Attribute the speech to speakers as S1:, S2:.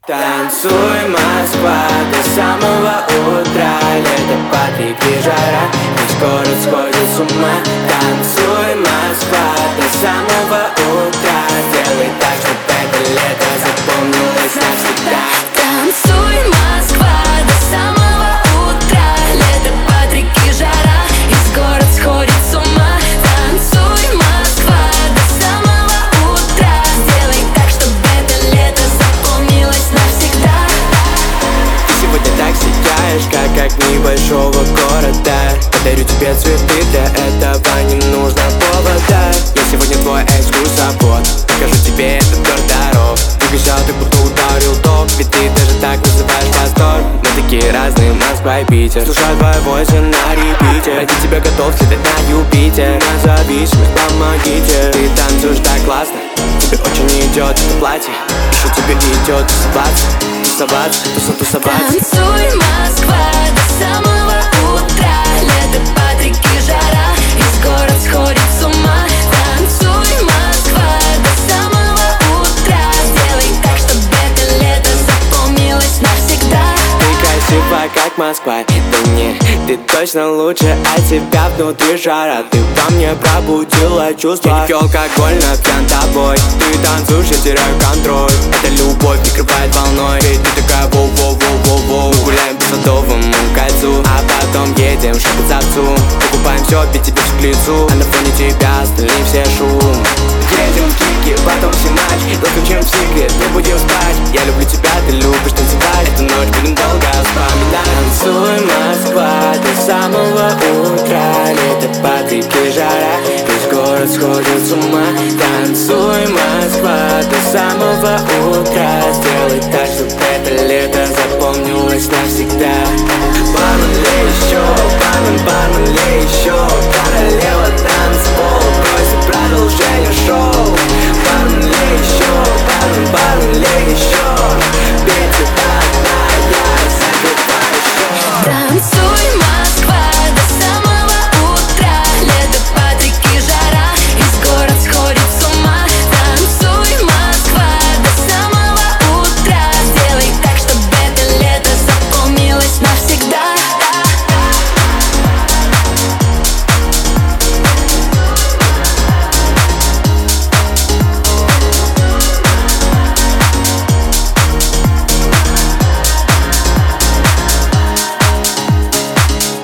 S1: Танцуй, Москва, до самого утра. Лето, Патрики, жара, весь город сходит с ума. Танцуй, Москва, до самого утра. Сделай так, чтобы это лето запомнилось навсегда.
S2: Танцуй, Москва, до самого утра. Лето, Патрики, жара, весь город сходит с ума. Танцуй, Москва, до самого утра. Сделай так, чтобы это лето запомнилось навсегда.
S1: Ты сегодня так сияешь, как огни большого города. Подарю тебе цветы, для этого не нужно повода. Я сегодня твой экскурсовод, покажу тебе этот торт дорог. Двигайся, ты будто ударил ток, ведь ты даже так называешь восторг. Мы такие разные, Москва и Питер. Слушай твой войс на репите. Ради тебя готов слетать на Юпитер. На зависимость помогите. Ты танцуешь так классно, тебе очень идет это платье. Еще тебе идет тусоваться, тусоваться.
S2: Танцуй, Москва, до самого утра. Лето, Патрики, жара, весь город сходит с ума. Танцуй, Москва, до самого утра. Сделай так, чтобы это лето запомнилось навсегда.
S1: Ты красива, как Москва, да не, ты точно лучше, а тебя внутри жара. Ты во мне пробудила чувства. Я не пью алкоголь, но пьян тобой. Ты танцуешь, я теряю контроль. Эта любовь прикрывает волной. Ведь ты такая воу-воу-воу-воу-воу. Мы гуляем по Садовому кольцу, а потом едем в Шапицавцу. Покупаем все, пить тебе в лицу, а на фоне тебя остальные все шум. Едем в Кики, потом все ночь. Заключим в секрет, не будем спать. Я люблю тебя, ты любишь танцевать. Эту ночь будем долго вспоминать. Танцуй, Москва, до самого утра. Лето, Патрики, жара, весь город сходит с ума. Танцуй, Москва, до самого утра. Сделай так,